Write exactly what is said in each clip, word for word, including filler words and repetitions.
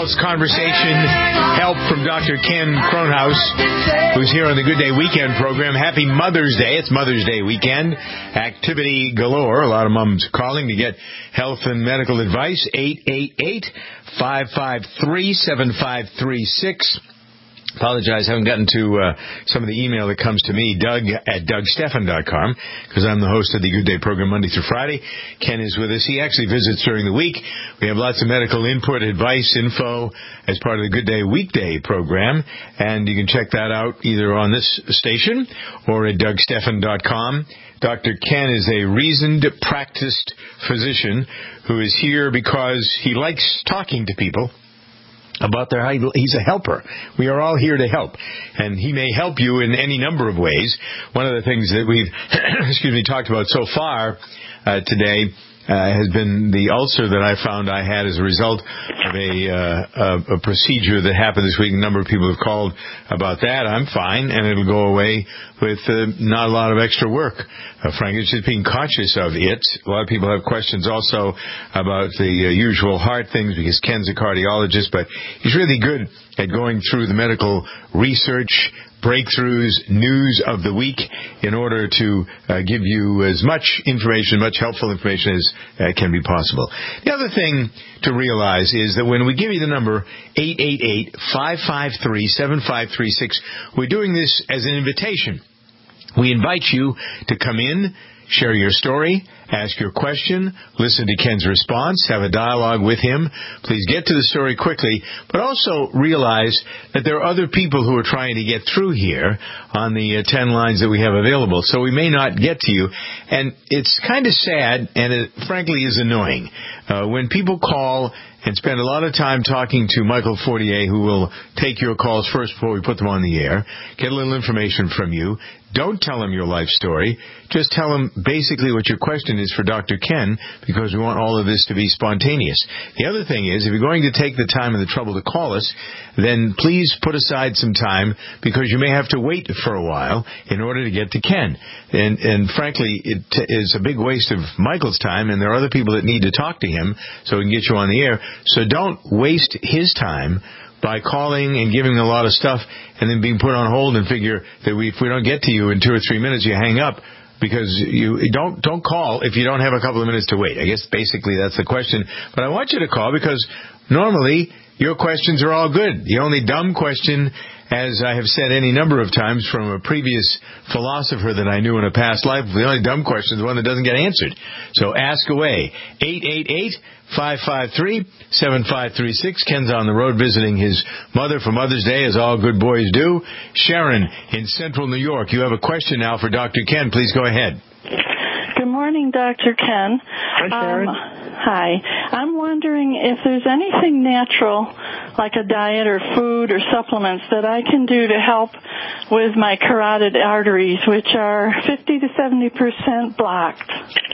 Pulse conversation, help from Doctor Ken Kronhaus, who's here on the Good Day Weekend program. Happy Mother's Day. It's Mother's Day weekend. Activity galore. A lot of moms calling to get health and medical advice. eight eight eight, five five three, seven five three six. Apologize, haven't gotten to uh, some of the email that comes to me, Doug at Doug Stephan dot com, because I'm the host of the Good Day program Monday through Friday. Ken is with us. He actually visits during the week. We have lots of medical input, advice, info as part of the Good Day weekday program, and you can check that out either on this station or at Doug Stephan dot com. Doctor Ken is a reasoned, practiced physician who is here because he likes talking to people about their, he's a helper. We are all here to help, and he may help you in any number of ways. One of the things that we've, excuse me, talked about so far uh, today uh, has been the ulcer that I found I had as a result of a, uh, a, a procedure that happened this week. A number of people have called about that. I'm fine, and it'll go away with uh, not a lot of extra work. Uh, frankly, it's just being conscious of it. A lot of people have questions also about the uh, usual heart things, because Ken's a cardiologist, but he's really good at going through the medical research, breakthroughs, news of the week in order to uh, give you as much information, much helpful information as uh, can be possible. The other thing to realize is that when we give you the number eight eight eight, five five three, seven five three six, we're doing this as an invitation. We invite you to come in, share your story, ask your question, listen to Ken's response, have a dialogue with him. Please get to the story quickly, but also realize that there are other people who are trying to get through here on the uh, ten lines that we have available. So we may not get to you. And it's kind of sad, and it frankly is annoying, uh, when people call and spend a lot of time talking to Michael Fortier, who will take your calls first before we put them on the air, get a little information from you. Don't tell him your life story. Just tell him basically what your question is for Doctor Ken, because we want all of this to be spontaneous. The other thing is, if you're going to take the time and the trouble to call us, then please put aside some time, because you may have to wait for a while in order to get to Ken. And, and frankly, it is a big waste of Michael's time, and there are other people that need to talk to him so we can get you on the air. So don't waste his time by calling and giving a lot of stuff and then being put on hold and figure that we, if we don't get to you in two or three minutes, you hang up, because you don't don't call if you don't have a couple of minutes to wait. I guess basically that's the question. But I want you to call, because normally your questions are all good. The only dumb question, as I have said any number of times from a previous philosopher that I knew in a past life, the only dumb question is the one that doesn't get answered. So ask away. eight eight eight, five five three, seven five three six. Ken's on the road visiting his mother for Mother's Day, as all good boys do. Sharon in Central New York, you have a question now for Doctor Ken. Please go ahead. Good morning, Doctor Ken. Hi, Sharon. Um, hi. I'm wondering if there's anything natural, like a diet or food or supplements, that I can do to help with my carotid arteries, which are fifty to seventy percent blocked.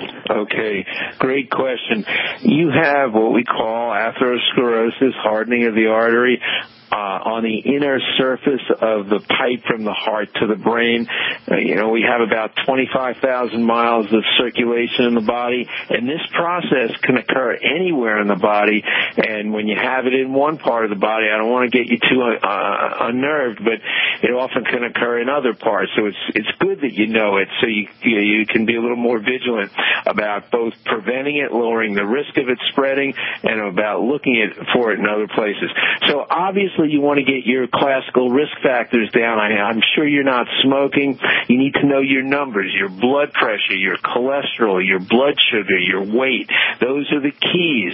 Okay, great question. You have what we call atherosclerosis, hardening of the artery. Uh, on the inner surface of the pipe from the heart to the brain. Uh, you know, we have about twenty-five thousand miles of circulation in the body, and this process can occur anywhere in the body. And when you have it in one part of the body, I don't want to get you too uh, unnerved, but it often can occur in other parts. So it's it's good that you know it, so you you, you can be a little more vigilant about both preventing it, lowering the risk of it spreading, and about looking at, for it in other places. So obviously, you want to get your classical risk factors down. I, I'm sure you're not smoking. You need to know your numbers, your blood pressure, your cholesterol, your blood sugar, your weight. Those are the keys.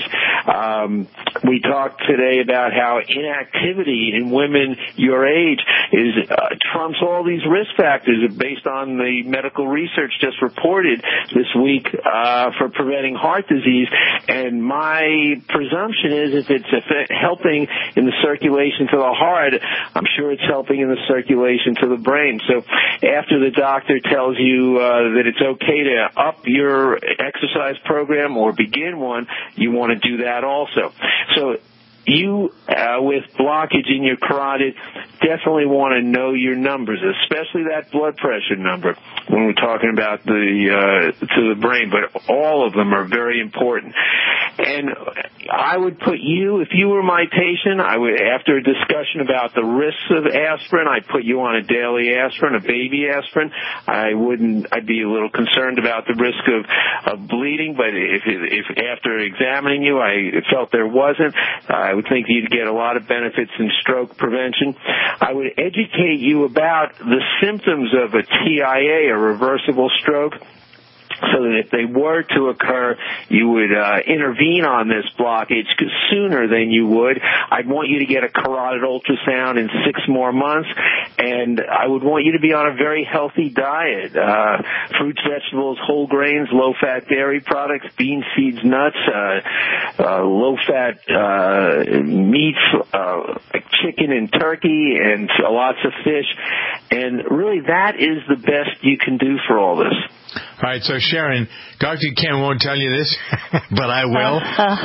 Um, we talked today about how inactivity in women your age is uh, trumps all these risk factors based on the medical research just reported this week uh, for preventing heart disease. And my presumption is if it's helping in the circulation to the heart, I'm sure it's helping in the circulation to the brain. So after the doctor tells you uh, that it's okay to up your exercise program or begin one, you want to do that also. So you, uh, with blockage in your carotid, definitely want to know your numbers, especially that blood pressure number when we're talking about the uh, to the brain. But all of them are very important. And I would put you, if you were my patient, I would, after a discussion about the risks of aspirin, I'd put you on a daily aspirin, a baby aspirin. I wouldn't. I'd be a little concerned about the risk of, of bleeding, but if if after examining you, I felt there wasn't, I would think you'd get a lot of benefits in stroke prevention. I would educate you about the symptoms of a T I A, a reversible stroke, so that if they were to occur, you would uh, intervene on this blockage sooner than you would. I'd want you to get a carotid ultrasound in six more months, and I would want you to be on a very healthy diet. Uh, fruits, vegetables, whole grains, low-fat dairy products, beans, seeds, nuts, uh, uh, low-fat uh, meats, uh, like chicken and turkey, and lots of fish. And really, that is the best you can do for all this. All right, so Sharon, Doctor Ken won't tell you this, but I will.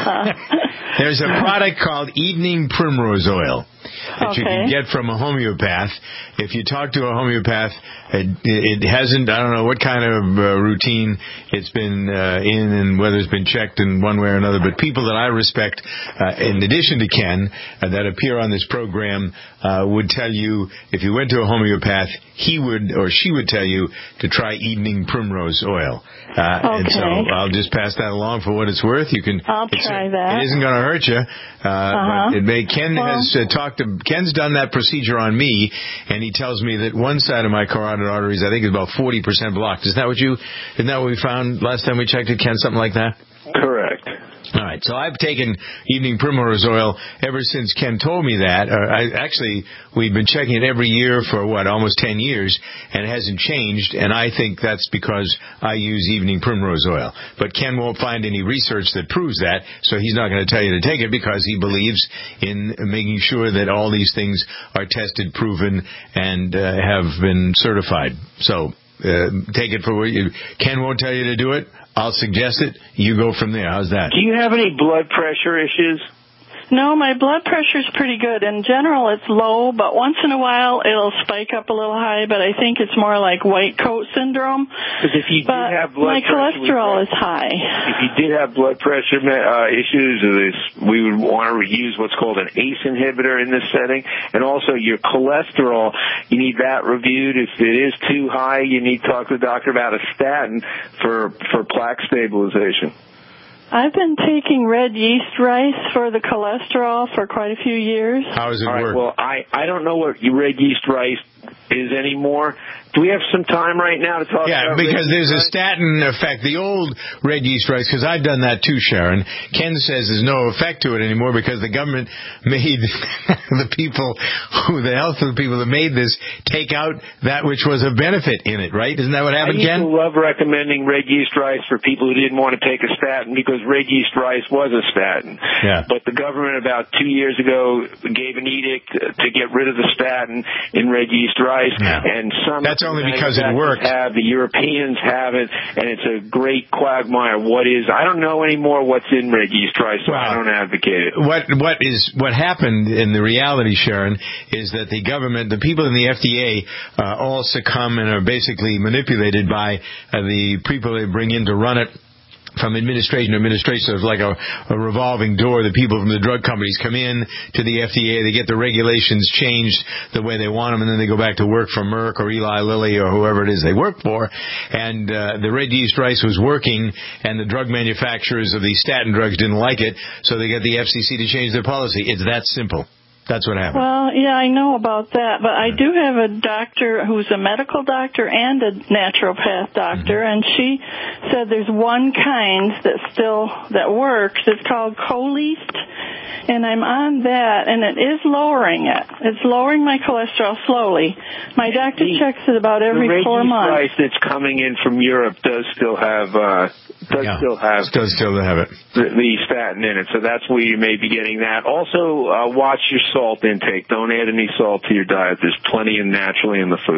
There's a product called Evening Primrose Oil that okay. you can get from a homeopath. If you talk to a homeopath, it, it hasn't, I don't know what kind of uh, routine it's been uh, in and whether it's been checked in one way or another, but people that I respect, uh, in addition to Ken, uh, that appear on this program, uh, would tell you, if you went to a homeopath, he would or she would tell you to try Evening Primrose Oil. Uh, okay. And so I'll just pass that along for what it's worth. You can. I'll try that. It isn't going to hurt you. Uh, uh-huh. But it may. Ken well, has uh, talked to. Ken's done that procedure on me, and he tells me that one side of my carotid arteries, I think, is about forty percent blocked. Isn't that what you? Isn't that what we found last time we checked it, Ken? Something like that. Correct. All right, so I've taken Evening Primrose Oil ever since Ken told me that. Uh, I, actually, we've been checking it every year for, what, almost ten years, and it hasn't changed, and I think that's because I use Evening Primrose Oil. But Ken won't find any research that proves that, so he's not going to tell you to take it because he believes in making sure that all these things are tested, proven, and uh, have been certified. So uh, take it for what you... Ken won't tell you to do it. I'll suggest it. You go from there. How's that? Do you have any blood pressure issues? No, my blood pressure's pretty good. In general, it's low, but once in a while it'll spike up a little high, but I think it's more like white coat syndrome. Because if you but did have blood my pressure, cholesterol is high. If you did have blood pressure uh, issues, we would want to use what's called an A C E inhibitor in this setting. And also your cholesterol, you need that reviewed. If it is too high, you need to talk to the doctor about a statin for, for plaque stabilization. I've been taking red yeast rice for the cholesterol for quite a few years. How does it All right, work? Well, I, I don't know what red yeast rice is anymore. Do we have some time right now to talk yeah, about because there's rice? a statin effect. The old red yeast rice, because I've done that too, Sharon. Ken says there's no effect to it anymore because the government made the people, who the health of the people that made this, take out that which was a benefit in it, right? Isn't that what happened, Ken? I used Ken? to love recommending red yeast rice for people who didn't want to take a statin because red yeast rice was a statin. Yeah. But the government about two years ago gave an edict to get rid of the statin in red yeast rice. Yeah. And some That's only because it works. Have, the Europeans have it, and it's a great quagmire. What is? I don't know anymore what's in red yeast rice, so well, I don't advocate it. What what is what happened in the reality, Sharon, is that the government, the people in the F D A, uh, all succumb and are basically manipulated by uh, the people they bring in to run it. From administration to administration, it's like a, a revolving door. The people from the drug companies come in to the F D A, they get the regulations changed the way they want them, and then they go back to work for Merck or Eli Lilly or whoever it is they work for. And uh, the red yeast rice was working, and the drug manufacturers of these statin drugs didn't like it, so they got the F C C to change their policy. It's that simple. That's what happened. Well, yeah, I know about that, but I do have a doctor who's a medical doctor and a naturopath doctor, mm-hmm. and she said there's one kind that still that works. It's called Coleast, and I'm on that, and it is lowering it. It's lowering my cholesterol slowly. My doctor the, checks it about every four months. The red yeast rice that's coming in from Europe does still have uh, does yeah, still have does still have it the, the statin in it, so that's where you may be getting that. Also, uh, watch your salt intake. Don't add any salt to your diet. There's plenty in naturally in the food. All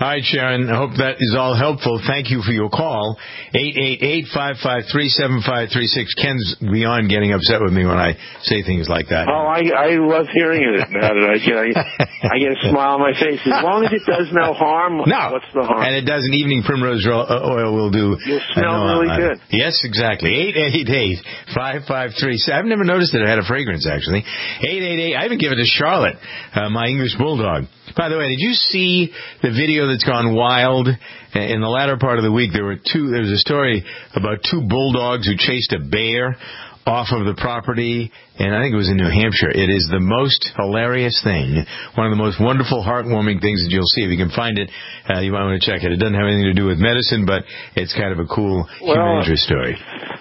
right, Sharon. I hope that is all helpful. Thank you for your call. eight eight eight, five five three, seven five three six. Ken's beyond getting upset with me when I say things like that. Oh, I I love hearing it. Now that I get, I, I get a smile on my face. As long as it does no harm, no. What's the harm? And it does an evening primrose oil will do. You'll smell really uh, good. Yes, exactly. eight eight eight, five five three seven. I've never noticed that it had a fragrance, actually. eight eight eight. I even give it to Charlotte, uh, my English Bulldog. By the way, did you see the video that's gone wild? In the latter part of the week, there were two. There was a story about two bulldogs who chased a bear off of the property, and I think it was in New Hampshire. It is the most hilarious thing, one of the most wonderful, heartwarming things that you'll see. If you can find it, uh, you might want to check it. It doesn't have anything to do with medicine, but it's kind of a cool well, human interest story.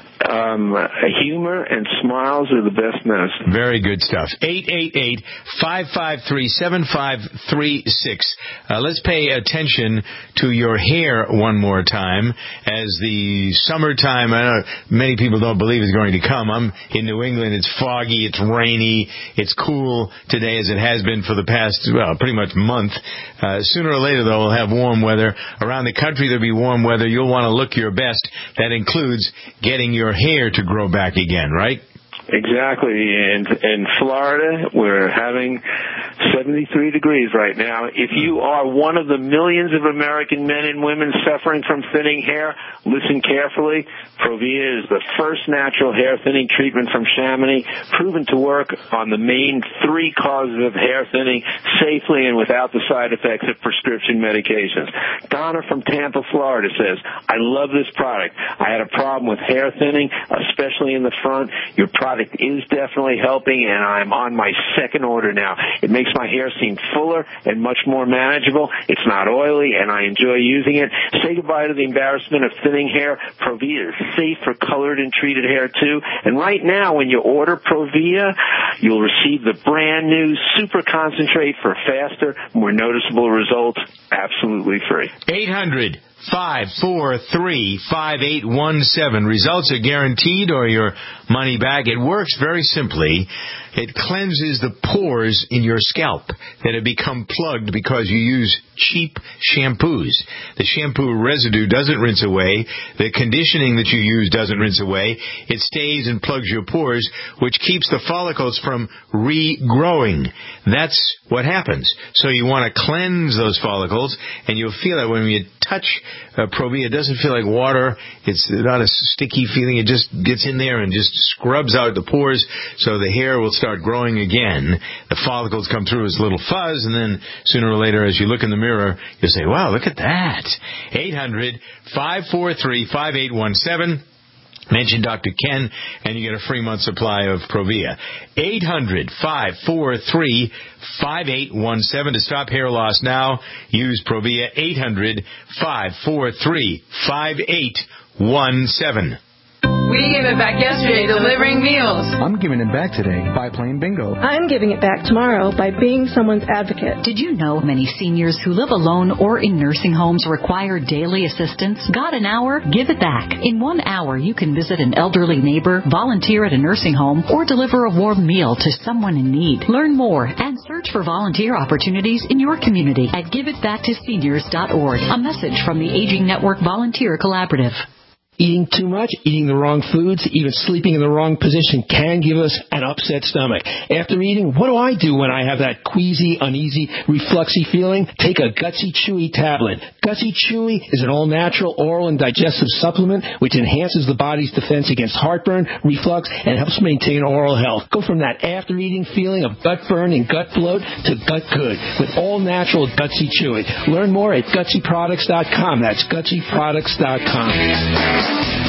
Um, humor and smiles are the best medicine. Very good stuff. eight eight eight, five five three, seven five three six. Uh, let's pay attention to your hair one more time as the summertime, I know many people don't believe is going to come. I'm in New England. It's foggy. It's rainy. It's cool today as it has been for the past, well, pretty much month. Uh, sooner or later, though, we'll have warm weather. Around the country, there'll be warm weather. You'll want to look your best. That includes getting your hair to grow back again, right? Exactly. And in Florida, we're having seventy-three degrees right now. If you are one of the millions of American men and women suffering from thinning hair, listen carefully. Provia is the first natural hair thinning treatment from Chamonix, proven to work on the main three causes of hair thinning safely and without the side effects of prescription medications. Donna from Tampa, Florida says, I love this product. I had a problem with hair thinning, especially in the front. Your product is definitely helping, and I'm on my second order now. It makes my hair seem fuller and much more manageable. It's not oily, and I enjoy using it. Say goodbye to the embarrassment of thinning hair. Provia is safe for colored and treated hair, too. And right now, when you order Provia, you'll receive the brand new Super Concentrate for faster, more noticeable results, absolutely free. eight hundred, five four three, five eight one seven. Results are guaranteed or your money back. It works very simply. It cleanses the pores in your scalp that have become plugged because you use cheap shampoos. The shampoo residue doesn't rinse away. The conditioning that you use doesn't rinse away. It stays and plugs your pores, which keeps the follicles from regrowing. That's what happens. So you want to cleanse those follicles, and you'll feel that when you touch uh, Provia, it doesn't feel like water. It's not a sticky feeling. It just gets in there and just scrubs out the pores, so the hair will start growing again. The follicles come through as a little fuzz, and then sooner or later, as you look in the mirror, you'll say, wow, look at that. eight hundred, five four three, five eight one seven. Mention Doctor Ken, and you get a free month supply of Provia. eight hundred, five four three, five eight one seven. To stop hair loss now, use Provia. eight hundred, five four three, five eight one seven. We gave it back yesterday delivering meals. I'm giving it back today by playing bingo. I'm giving it back tomorrow by being someone's advocate. Did you know many seniors who live alone or in nursing homes require daily assistance? Got an hour? Give it back. In one hour, you can visit an elderly neighbor, volunteer at a nursing home, or deliver a warm meal to someone in need. Learn more and search for volunteer opportunities in your community at give it back to seniors dot org. A message from the Aging Network Volunteer Collaborative. Eating too much, eating the wrong foods, even sleeping in the wrong position can give us an upset stomach. After eating, what do I do when I have that queasy, uneasy, refluxy feeling? Take a Gutsy Chewy tablet. Gutsy Chewy is an all-natural oral and digestive supplement which enhances the body's defense against heartburn, reflux, and helps maintain oral health. Go from that after-eating feeling of gut burn and gut bloat to gut good with all-natural Gutsy Chewy. Learn more at gutsy products dot com. That's gutsy products dot com.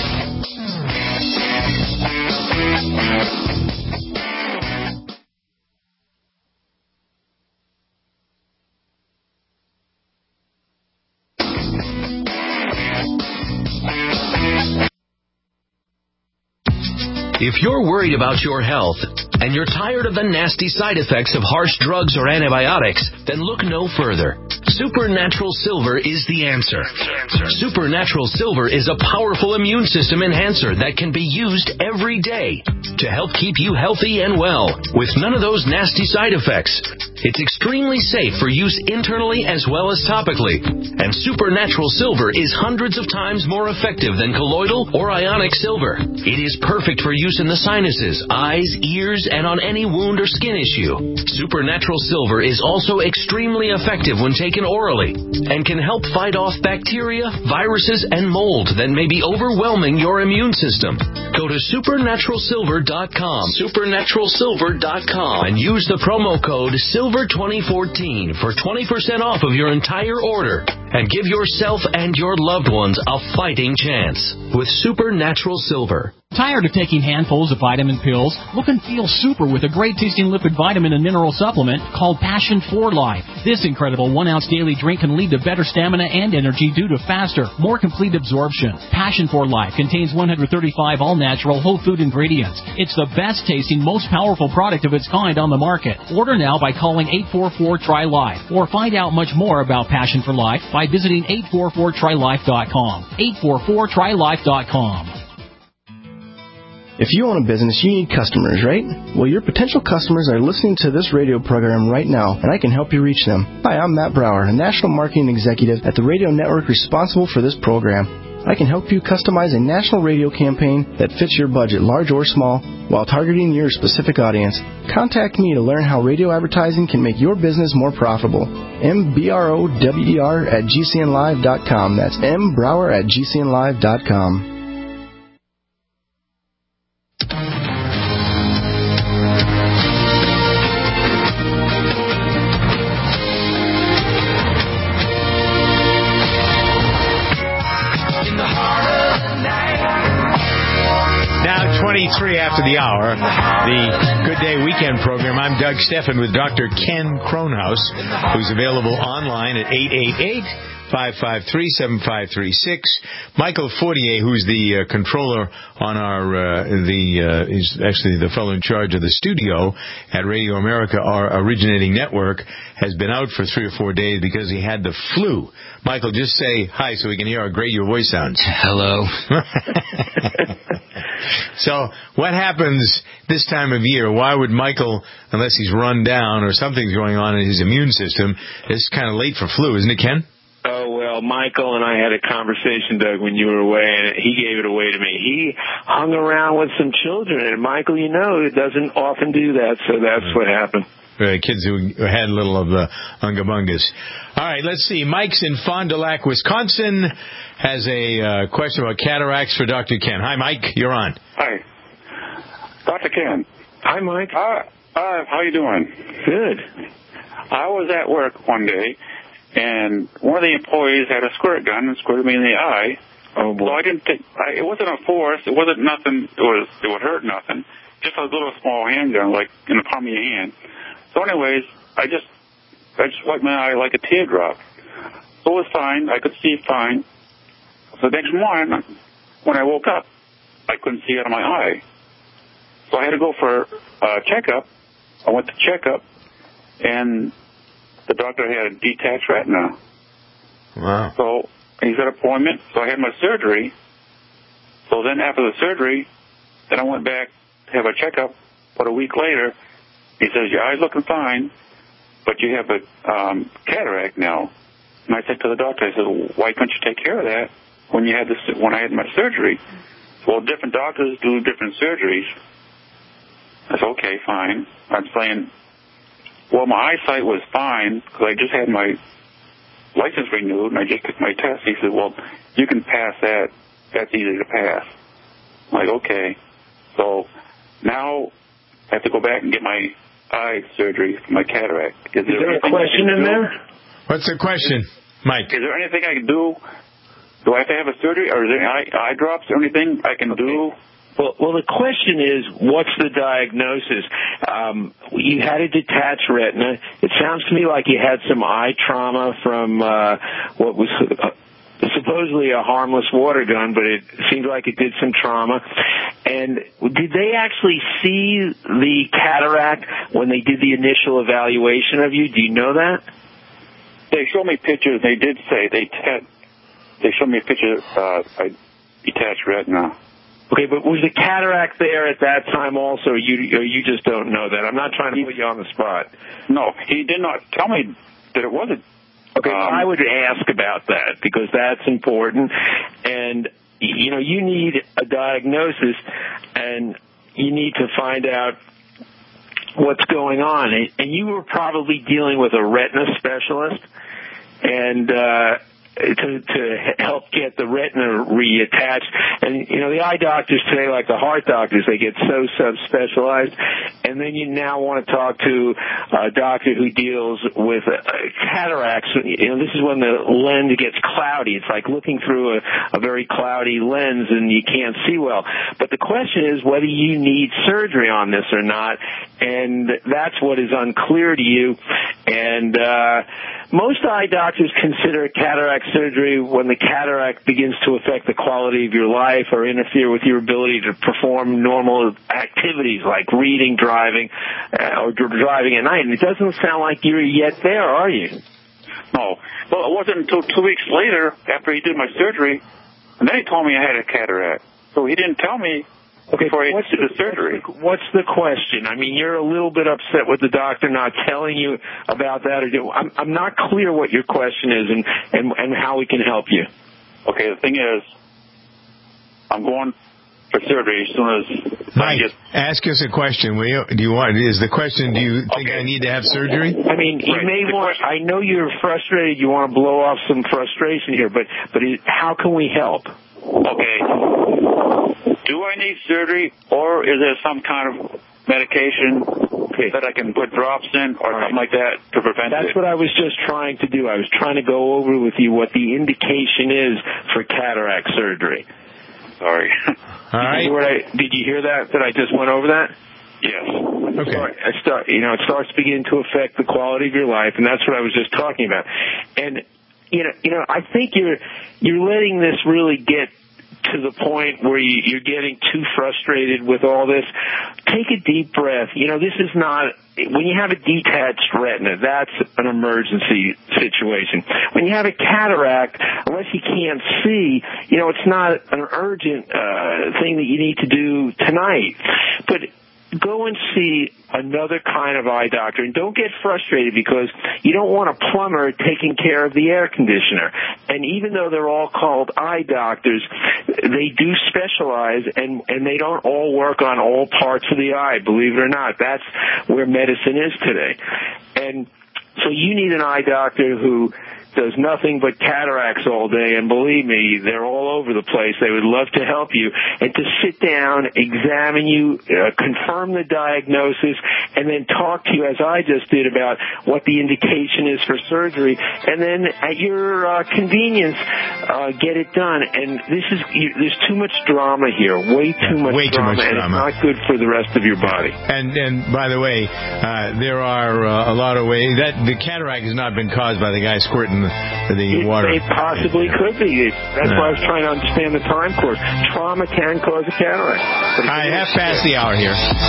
If you're worried about your health and you're tired of the nasty side effects of harsh drugs or antibiotics, then look no further. Supernatural Silver is the answer. Supernatural Silver is a powerful immune system enhancer that can be used every day. to help keep you healthy and well with none of those nasty side effects. It's extremely safe for use internally as well as topically. And Supernatural Silver is hundreds of times more effective than colloidal or ionic silver. It is perfect for use in the sinuses, eyes, ears, and on any wound or skin issue. Supernatural Silver is also extremely effective when taken orally and can help fight off bacteria, viruses, and mold that may be overwhelming your immune system. Go to supernatural silver dot com, supernatural silver dot com, and use the promo code silver twenty fourteen for twenty percent off of your entire order. And give yourself and your loved ones a fighting chance with Supernatural Silver. Tired of taking handfuls of vitamin pills? Look and feel super with a great-tasting lipid vitamin and mineral supplement called Passion for Life. This incredible one-ounce daily drink can lead to better stamina and energy due to faster, more complete absorption. Passion for Life contains one hundred thirty-five all-natural whole food ingredients. It's the best-tasting, most powerful product of its kind on the market. Order now by calling eight four four, T R Y, LIFE or find out much more about Passion for Life by visiting eight four four try life dot com. eight four four try life dot com. If you own a business, you need customers, right? Well, your potential customers are listening to this radio program right now, and I can help you reach them. Hi, I'm Matt Brower, a national marketing executive at the radio network responsible for this program. I can help you customize a national radio campaign that fits your budget, large or small, while targeting your specific audience. Contact me to learn how radio advertising can make your business more profitable. M B R O W D R at G C N live dot com. That's M Brower at G C N live dot com. twenty-three after the hour, the Good Day Weekend program. I'm Doug Steffen with Doctor Ken Kronhaus, who's available online at eight eight eight, five five three, seven five three six. Michael Fortier, who's the uh, controller on our, uh, the, uh, is actually the fellow in charge of the studio at Radio America, our originating network, has been out for three or four days because he had the flu. Michael, just say hi so we can hear how great your voice sounds. Hello. So what happens this time of year? Why would Michael, unless he's run down or something's going on in his immune system, it's kind of late for flu, isn't it, Ken? Oh, well, Michael and I had a conversation, Doug, when you were away, and he gave it away to me. He hung around with some children, and Michael, you know, doesn't often do that, so that's what happened. Uh, kids who had a little of the unga bungas. All right, let's see. Mike's in Fond du Lac, Wisconsin, has a uh, question about cataracts for Doctor Ken. Hi, Mike. You're on. Hi. Doctor Ken. Hi, Mike. Uh, uh, how you doing? Good. I was at work one day, and one of the employees had a squirt gun and squirted me in the eye. Oh, boy. So I didn't think, I, it wasn't a force. It wasn't nothing. It was, it would hurt nothing. Just a little small handgun, like in the palm of your hand. So anyways, I just, I just wiped my eye like a teardrop. So it was fine. I could see fine. So the next morning, when I woke up, I couldn't see out of my eye. So I had to go for a checkup. I went to checkup, and the doctor had a detached retina. Wow. So he set an appointment. So I had my surgery. So then after the surgery, then I went back to have a checkup. But a week later, he says, your eye's looking fine, but you have a um, cataract now. And I said to the doctor, I said, well, why couldn't you take care of that when you had this, when I had my surgery? Well, different doctors do different surgeries. I said, okay, fine. I'm saying, well, my eyesight was fine because I just had my license renewed and I just took my test. He said, well, you can pass that. That's easy to pass. I'm like, okay. So now I have to go back and get my eye surgery for my cataract. Is there, Is there a question in there? What's the question, Mike? Is there anything I can do? Do I have to have a surgery, or is there any eye, eye drops or anything I can okay. do? Well, well, the question is, what's the diagnosis? Um, you had a detached retina. It sounds to me like you had some eye trauma from uh, what was uh, supposedly a harmless water gun, but it seemed like it did some trauma. And did they actually see the cataract when they did the initial evaluation of you? Do you know that? They showed me pictures. They did say they had. They showed me a picture of uh, a detached retina. Okay, but was the cataract there at that time also, or you, or you just don't know that? I'm not trying to put you on the spot. No, he did not tell me that it wasn't. Okay, um, well, I would ask about that because that's important. And, you know, you need a diagnosis, and you need to find out what's going on. And you were probably dealing with a retina specialist, and uh To, to help get the retina reattached. And, you know, the eye doctors today, like the heart doctors, they get so subspecialized. And then you now want to talk to a doctor who deals with uh, cataracts. You know, this is when the lens gets cloudy. It's like looking through a, a very cloudy lens and you can't see well. But the question is whether you need surgery on this or not. And that's what is unclear to you. And uh most eye doctors consider cataract surgery when the cataract begins to affect the quality of your life or interfere with your ability to perform normal activities like reading, driving, uh, or driving at night. And it doesn't sound like you're yet there, are you? No. Well, it wasn't until two weeks later after he did my surgery, and then he told me I had a cataract. So he didn't tell me Okay, before he what's did the, the surgery. What's the, what's the question? I mean, you're a little bit upset with the doctor not telling you about that. Or do, I'm, I'm not clear what your question is and, and, and how we can help you. Okay, the thing is, I'm going for surgery as soon as Mike, I get... ask us a question, will you? Do you want, is the question, do you think okay. I need to have surgery? I mean, you right. may the want, question... I know you're frustrated, you want to blow off some frustration here, but, but it, how can we help? Okay. Do I need surgery, or is there some kind of medication okay. that I can put drops in or right. something like that to prevent That's it? That's what I was just trying to do. I was trying to go over with you what the indication is for cataract surgery. Sorry. All right. Did you, I, did you hear that, that I just went over that? Yes. Okay. Start, I start, you know, it starts to begin to affect the quality of your life, and that's what I was just talking about. And, you know, you know, I think you're you're letting this really get to the point where you, you're getting too frustrated with all this. Take a deep breath. You know, this is not, when you have a detached retina, that's an emergency situation. When you have a cataract, unless you can't see, you know, it's not an urgent uh, thing that you need to do tonight. But go and see another kind of eye doctor, and don't get frustrated because you don't want a plumber taking care of the air conditioner. And even though they're all called eye doctors, they do specialize, and, and they don't all work on all parts of the eye, believe it or not. That's where medicine is today. And so you need an eye doctor who does nothing but cataracts all day, and believe me, they're all over the place. They would love to help you, and to sit down, examine you, uh, confirm the diagnosis, and then talk to you, as I just did, about what the indication is for surgery, and then at your uh, convenience, uh, get it done. And this is, you, there's too much drama here, way too much way drama, too much and drama. it's not good for the rest of your body. And and by the way, uh, there are uh, a lot of ways that the cataract has not been caused by the guy squirting the, the it, water. It possibly could be. It, that's no. why I was trying to understand the time course. Trauma can cause a cataract. I have passed the hour here.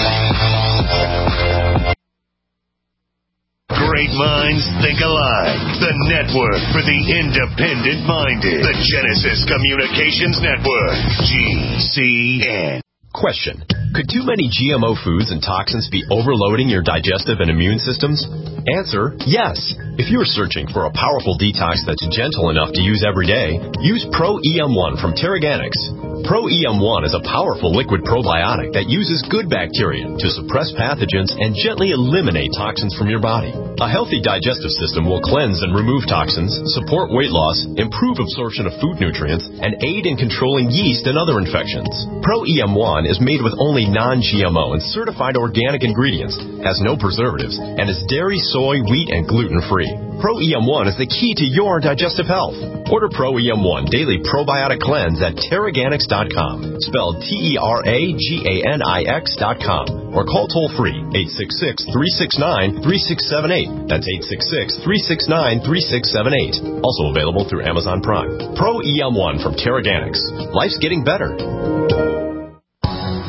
Great minds think alike. The network for the independent-minded. The Genesis Communications Network. G C N. Question. Could too many G M O foods and toxins be overloading your digestive and immune systems? Answer, yes. If you're searching for a powerful detox that's gentle enough to use every day, use Pro E M one from Terraganics. Pro E M one is a powerful liquid probiotic that uses good bacteria to suppress pathogens and gently eliminate toxins from your body. A healthy digestive system will cleanse and remove toxins, support weight loss, improve absorption of food nutrients, and aid in controlling yeast and other infections. Pro E M one is made with only non-G M O and certified organic ingredients, has no preservatives, and is dairy, soy, wheat, and gluten-free. Pro E M one is the key to your digestive health. Order Pro E M one Daily Probiotic Cleanse at Terraganics dot com, spelled T E R A G A N I X dot com, or call toll-free eight six six, three six nine, three six seven eight. That's eight six six, three six nine, three six seven eight. Also available through Amazon Prime. Pro E M one from Terraganics. Life's getting better.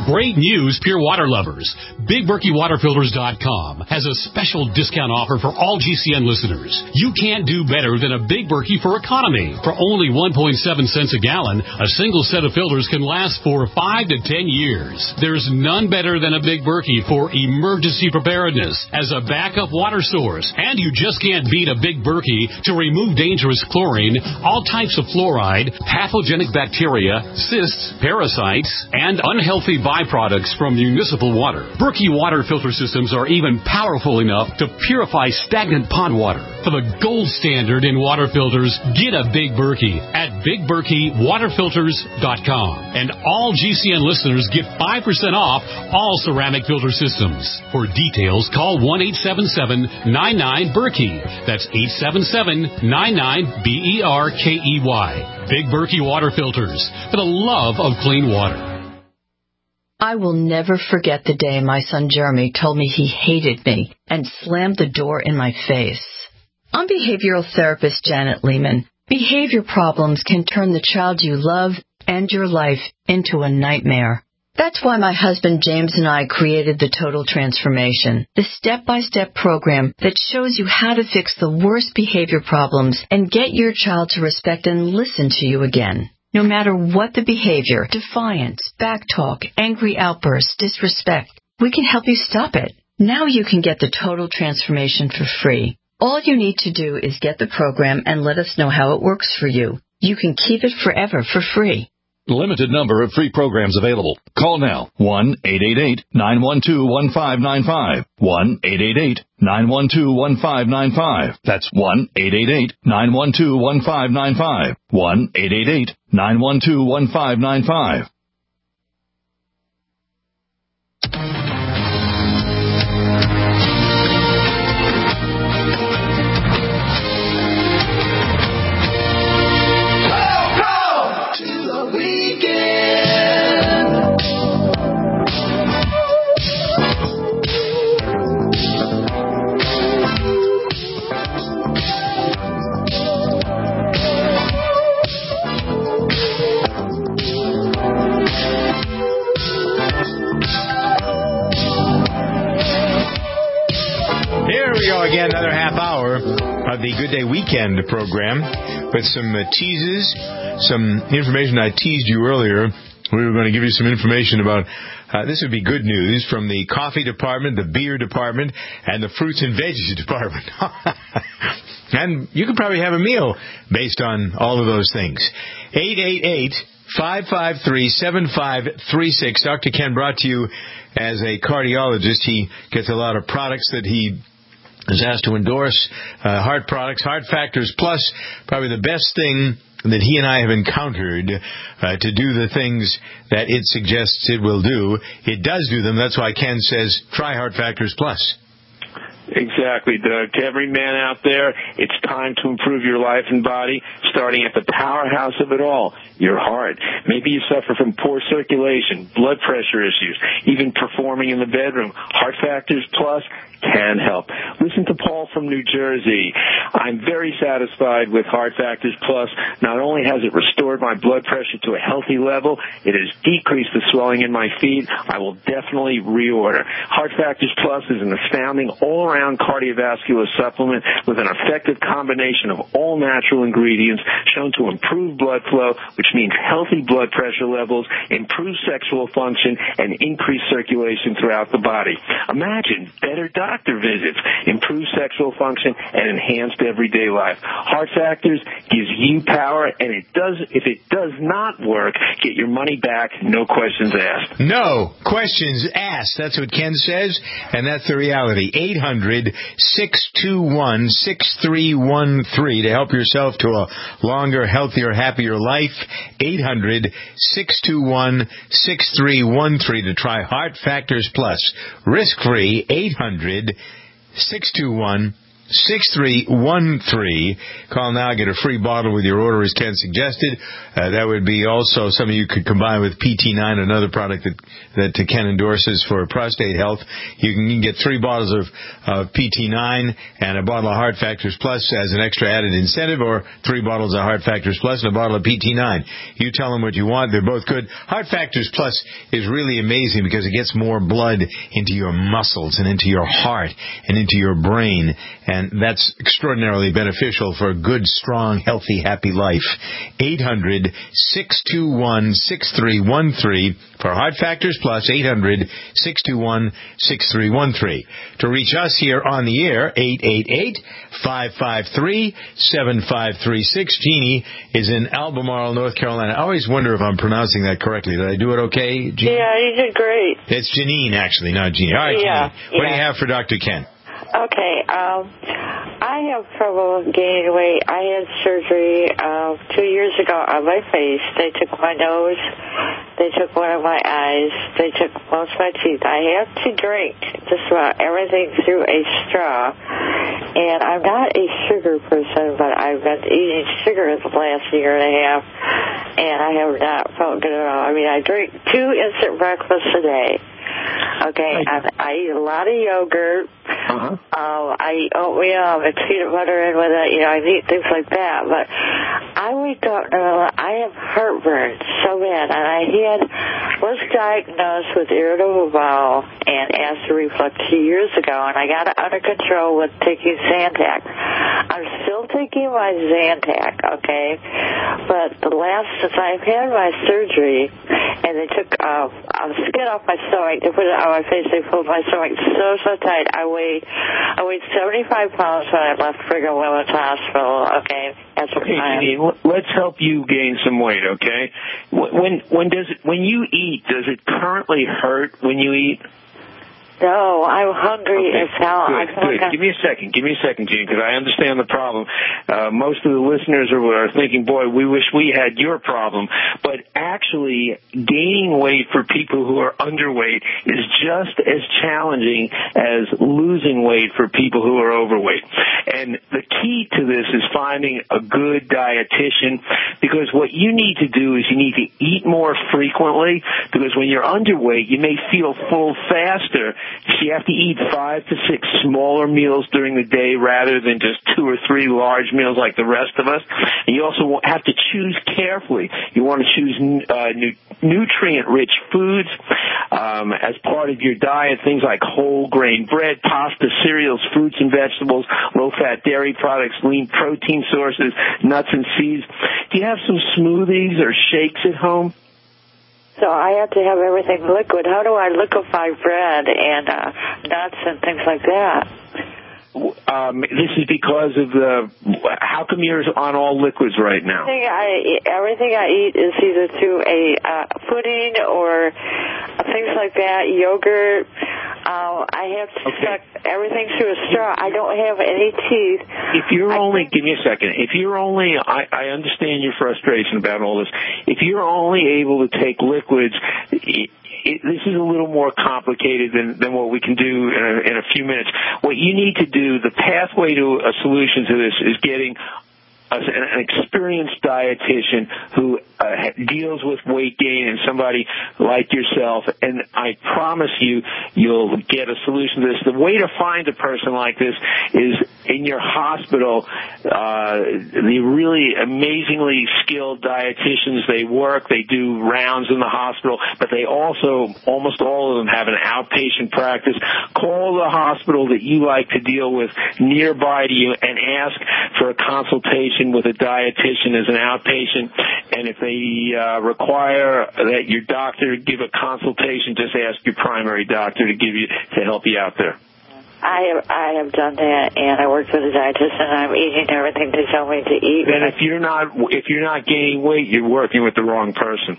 Great news, pure water lovers. Big Berkey Water Filters dot com has a special discount offer for all G C N listeners. You can't do better than a Big Berkey for economy. For only one point seven cents a gallon, a single set of filters can last for five to ten years. There's none better than a Big Berkey for emergency preparedness as a backup water source. And you just can't beat a Big Berkey to remove dangerous chlorine, all types of fluoride, pathogenic bacteria, cysts, parasites, and unhealthy byproducts from municipal water. Berkey water filter systems are even powerful enough to purify stagnant pond water. For the gold standard in water filters, get a Big Berkey at Big Berkey Water Filters dot com. And all G C N listeners get five percent off all ceramic filter systems. For details, call one eight seven seven nine nine Berkey. That's eight seven seven nine nine B E R K E Y. Big Berkey Water Filters, for the love of clean water. I will never forget the day my son Jeremy told me he hated me and slammed the door in my face. I'm behavioral therapist Janet Lehman. Behavior problems can turn the child you love and your life into a nightmare. That's why my husband James and I created the Total Transformation, the step-by-step program that shows you how to fix the worst behavior problems and get your child to respect and listen to you again. No matter what the behavior, defiance, backtalk, angry outbursts, disrespect, we can help you stop it. Now you can get the Total Transformation for free. All you need to do is get the program and let us know how it works for you. You can keep it forever for free. Limited number of free programs available. Call now. one eight eight eight nine one two one five nine five. one eight eight eight nine one two one five nine five. That's one eight eight eight nine one two one five nine five. one eight eight eight nine one two one five nine five. Again, another half hour of the Good Day Weekend program with some uh, teases, some information I teased you earlier. We were going to give you some information about, uh, this would be good news, from the coffee department, the beer department, and the fruits and veggies department. And you could probably have a meal based on all of those things. eight eight eight, five five three, seven five three six. Doctor Ken brought to you as a cardiologist. He gets a lot of products that he is asked to endorse, uh, heart products, Heart Factors Plus, probably the best thing that he and I have encountered uh, to do the things that it suggests it will do. It does do them. That's why Ken says, try Heart Factors Plus. Exactly, Doug. To every man out there, it's time to improve your life and body, starting at the powerhouse of it all, your heart. Maybe you suffer from poor circulation, blood pressure issues, even performing in the bedroom. Heart Factors Plus can help. Listen to Paul from New Jersey. I'm very satisfied with Heart Factors Plus. Not only has it restored my blood pressure to a healthy level, it has decreased the swelling in my feet. I will definitely reorder. Heart Factors Plus is an astounding all-around cardiovascular supplement with an effective combination of all natural ingredients shown to improve blood flow, which means healthy blood pressure levels, improve sexual function, and increase circulation throughout the body. Imagine better doctor visits, improved sexual function, and enhanced everyday life. Heart Factors gives you power, and it does. If it does not work, get your money back, no questions asked. No questions asked. That's what Ken says, and that's the reality. eight hundred, six two one, six three one three to help yourself to a longer, healthier, happier life. eight hundred, six two one, six three one three to try Heart Factors Plus. Risk-free, eight hundred, six two one, six three one three. Call now, get a free bottle with your order, as Ken suggested. Uh, that would be also something you could combine with P T nine, another product that that Ken endorses for prostate health. You can get three bottles of, of P T nine and a bottle of Heart Factors Plus as an extra added incentive, or three bottles of Heart Factors Plus and a bottle of P T nine. You tell them what you want. They're both good. Heart Factors Plus is really amazing because it gets more blood into your muscles and into your heart and into your brain, and that's extraordinarily beneficial for a good, strong, healthy, happy life. eight hundred, six two one, six three one three for Heart Factors Plus, eight hundred, six two one, six three one three. To reach us here on the air, eight eight eight, five five three, seven five three six. Jeannie is in Albemarle, North Carolina. I always wonder if I'm pronouncing that correctly. Did I do it okay, Jeannie? Yeah, you did great. It's Janine, actually, not Jeannie. All right, yeah, Jeannie, what yeah. do you have for Doctor Ken? Okay, um, I have trouble gaining weight. I had surgery uh, two years ago on my face. They took my nose. They took one of my eyes. They took most of my teeth. I have to drink just about everything through a straw. And I'm not a sugar person, but I've been eating sugar the last year and a half, and I have not felt good at all. I mean, I drink two instant breakfasts a day. Okay, I, I eat a lot of yogurt. Uh-huh. Um, I eat oatmeal and peanut butter in with it. You know, I eat things like that. But I wake up and I have heartburn so bad. And I had was diagnosed with irritable bowel and acid reflux two years ago, and I got it under control with taking Zantac. I'm still taking my Zantac, okay? But the last, since I've had my surgery, and they took uh, uh, skin off my stomach, they put it on my face, they pulled my stomach so, so tight. I weighed, I weighed seventy-five pounds when I left Brigham Women's Hospital, okay? That's okay, Janine, let's help you gain some weight, okay? When, when, does it, when you eat, does it currently hurt when you eat? No, I'm hungry okay. as hell. Good, good. Give me a second. Give me a second, Gene, because I understand the problem. Uh, most of the listeners are, are thinking, boy, we wish we had your problem. But actually, gaining weight for people who are underweight is just as challenging as losing weight for people who are overweight. And the key to this is finding a good dietitian, because what you need to do is you need to eat more frequently, because when you're underweight, you may feel full faster. So you have to eat five to six smaller meals during the day rather than just two or three large meals like the rest of us. And you also have to choose carefully. You want to choose uh, nu- nutrient-rich foods um, as part of your diet, things like whole grain bread, pasta, cereals, fruits and vegetables, low-fat dairy products, lean protein sources, nuts and seeds. Do you have some smoothies or shakes at home? So I have to have everything liquid. How do I liquefy bread and uh, nuts and things like that? Um, this is because of the. How come you're on all liquids right now? Everything I, everything I eat is either through a uh, pudding or things like that, yogurt. Uh, I have to okay. suck everything through a straw. I don't have any teeth. If you're I only, think, give me a second. If you're only, I, I understand your frustration about all this. If you're only able to take liquids, it, it, this is a little more complicated than, than what we can do in a, in a few minutes. What you need to do, the pathway to a solution to this is getting a, an experienced dietitian who uh, deals with weight gain and somebody like yourself, and I promise you, you'll get a solution to this. The way to find a person like this is in your hospital. Uh, the really amazingly skilled dietitians, they work, they do rounds in the hospital, but they also, almost all of them have an outpatient practice. Call the hospital that you like to deal with nearby to you and ask for a consultation with a dietitian as an outpatient, and if they uh, require that your doctor give a consultation, just ask your primary doctor to give you to help you out there. I have I have done that, and I worked with a dietitian. And I'm eating everything they tell me to eat. Then if you're not if you're not gaining weight, you're working with the wrong person.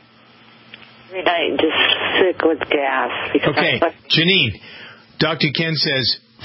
I mean, I'm just sick with gas. Okay, Janine, Doctor Ken says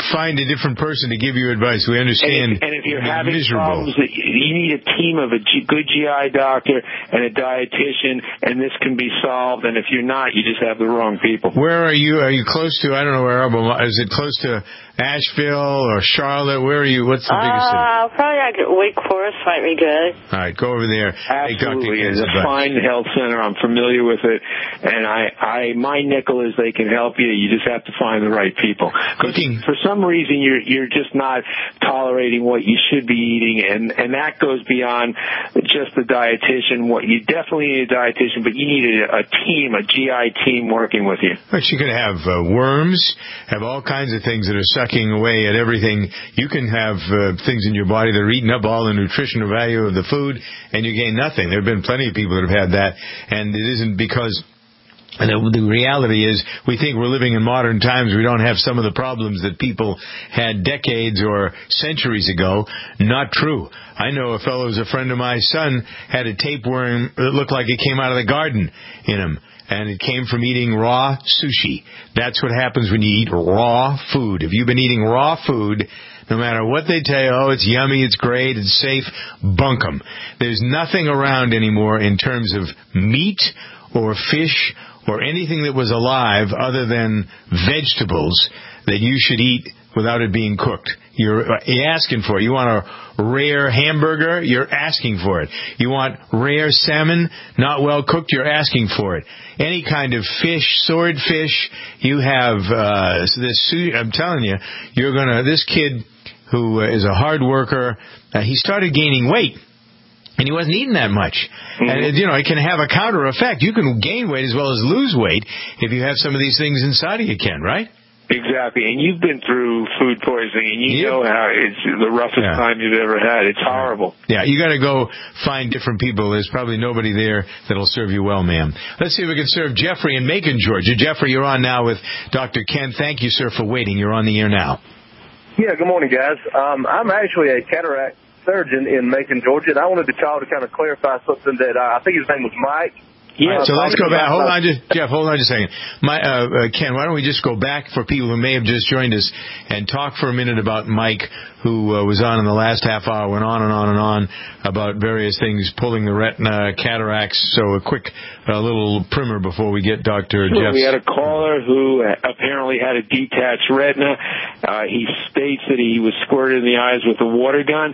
find a different person to give you advice. We understand. And if, and if you're having miserable. problems, you need a team of a G, good G I doctor and a dietitian, and this can be solved. And if you're not, you just have the wrong people. Where are you? Are you close to? I don't know where. But is it close to Asheville or Charlotte? Where are you? What's the biggest city? Uh, probably like Wake Forest might be good. All right, go over there. Absolutely, it's a fine health center. I'm familiar with it, and I, I, my nickel is they can help you. You just have to find the right people. Because for some reason, you're you're just not tolerating what you should be eating, and and that goes beyond just the dietitian. What you definitely need a dietitian, but you need a, a team, a G I team working with you. But you can have uh, worms, have all kinds of things that are sucking away at everything. You can have uh, things in your body that are eating up all the nutritional value of the food, and you gain nothing. There have been plenty of people that have had that, and it isn't because... And the reality is, we think we're living in modern times. We don't have some of the problems that people had decades or centuries ago. Not true. I know a fellow who's a friend of my son had a tapeworm that looked like it came out of the garden in him. And it came from eating raw sushi. That's what happens when you eat raw food. If you've been eating raw food, no matter what they tell you, oh, it's yummy, it's great, it's safe, bunk 'em. There's nothing around anymore in terms of meat or fish or anything that was alive other than vegetables that you should eat without it being cooked. You're asking for it. You want a rare hamburger? You're asking for it. You want rare salmon, not well cooked? You're asking for it. Any kind of fish, swordfish, you have uh, this. I'm telling you, you're gonna. This kid who is a hard worker, uh, he started gaining weight. And he wasn't eating that much. Mm-hmm. And, you know, it can have a counter effect. You can gain weight as well as lose weight if you have some of these things inside of you, Ken, right? Exactly. And you've been through food poisoning, and you yeah. know how it's the roughest yeah. time you've ever had. It's horrible. Yeah, you got to go find different people. There's probably nobody there that'll serve you well, ma'am. Let's see if we can serve Jeffrey in Macon, Georgia. Jeffrey, you're on now with Doctor Ken. Thank you, sir, for waiting. You're on the air now. Yeah, good morning, guys. Um, I'm actually a cataract surgeon in Macon, Georgia, and I wanted to call to kind of clarify something that uh, I think his name was Mike. Yeah, uh, so let's go back. Hold on, just, Jeff, hold on just a second. My, uh, uh, Ken, why don't we just go back for people who may have just joined us and talk for a minute about Mike, who uh, was on in the last half hour, went on and on and on about various things, pulling the retina, cataracts. So a quick uh, little primer before we get Doctor Sure, Jeff. We had a caller who apparently had a detached retina. Uh, he states that he was squirted in the eyes with a water gun,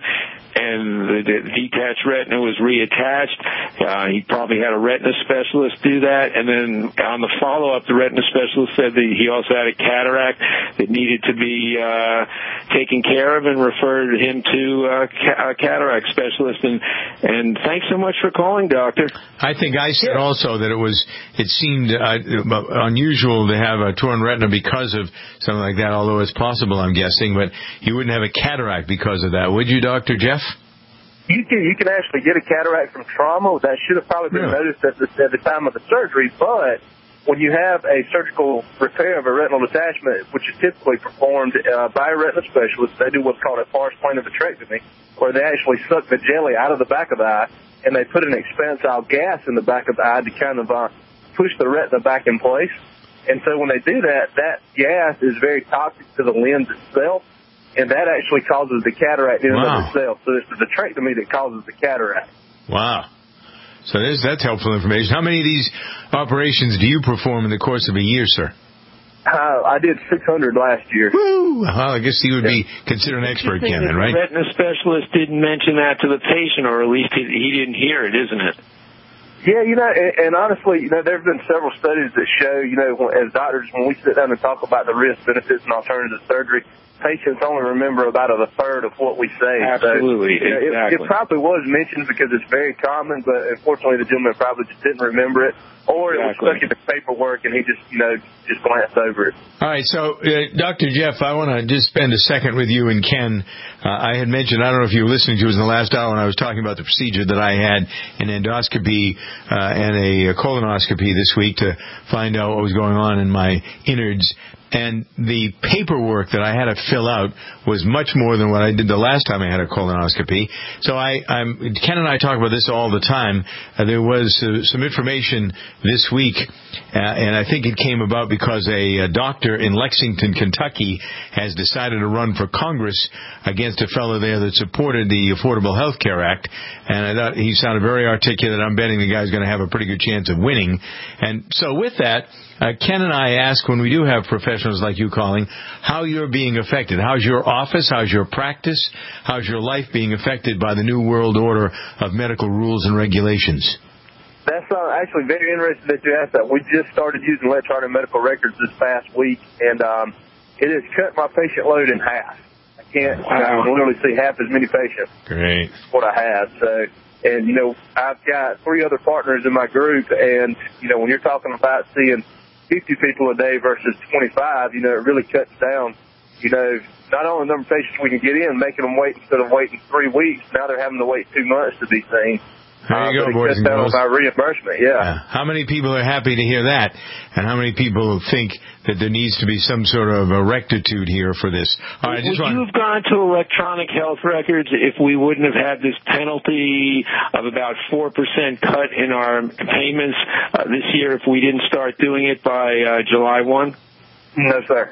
and the, the detached retina was reattached. Uh, he probably had a retina specialist do that, and then on the follow-up, the retina specialist said that he also had a cataract that needed to be uh, taken care of, and referred him to uh, ca- a cataract specialist. And and thanks so much for calling, doctor. I think I said also that it was it seemed uh, unusual to have a torn retina because of something like that, although it's possible, I'm guessing, but you wouldn't have a cataract because of that, would you, Doctor Jeff? You can you can actually get a cataract from trauma. That should have probably been really? noticed at the, at the time of the surgery. But when you have a surgical repair of a retinal detachment, which is typically performed uh, by a retina specialist, they do what's called a pars plana vitrectomy, where they actually suck the jelly out of the back of the eye, and they put an expansile gas in the back of the eye to kind of uh, push the retina back in place. And so when they do that, that gas is very toxic to the lens itself, and that actually causes the cataract in and wow. of itself. So it's the vitrectomy that causes the cataract. Wow. So there's, that's helpful information. How many of these operations do you perform in the course of a year, sir? Uh, I did six hundred last year. Woo! Well, I guess you would be considered an expert, Ken, then, right? The retina specialist didn't mention that to the patient, or at least he, he didn't hear it, isn't it? Yeah, you know, and, and honestly, you know, there have been several studies that show, you know, as doctors, when we sit down and talk about the risk, benefits, and alternative surgery, patients only remember about a third of what we say. Absolutely, so, you know, exactly. It, it probably was mentioned because it's very common, but unfortunately the gentleman probably just didn't remember it, or exactly. it was stuck in the paperwork and he just, you know, just glanced over it. All right, so uh, Doctor Jeff, I want to just spend a second with you and Ken. Uh, I had mentioned, I don't know if you were listening to us in the last hour when I was talking about the procedure that I had, an endoscopy uh, and a colonoscopy this week to find out what was going on in my innards. and the paperwork that I had to fill out was much more than what I did the last time I had a colonoscopy. So I, I'm, Ken and I talk about this all the time. Uh, there was uh, some information this week, uh, and I think it came about because a, a doctor in Lexington, Kentucky, has decided to run for Congress against a fellow there that supported the Affordable Health Care Act, and I thought he sounded very articulate. I'm betting the guy's going to have a pretty good chance of winning. And so with that, Uh, Ken and I ask, when we do have professionals like you calling, how you're being affected. How's your office? How's your practice? How's your life being affected by the new world order of medical rules and regulations? That's uh, actually very interesting that you asked that. We just started using electronic medical records this past week, and um, it has cut my patient load in half. I can't wow. I can literally see half as many patients. Great. As what I had. So, and, you know, I've got three other partners in my group, and, you know, when you're talking about seeing fifty people a day versus twenty-five, you know, it really cuts down, you know, not only the number of patients we can get in, making them wait instead of waiting three weeks, now they're having to wait two months to be seen. There you uh, go, boys and girls. By reimbursement, yeah. yeah. How many people are happy to hear that? And how many people think that there needs to be some sort of a rectitude here for this? All right, Would just you want... have gone to electronic health records if we wouldn't have had this penalty of about four percent cut in our payments uh, this year if we didn't start doing it by uh, July first? No, sir.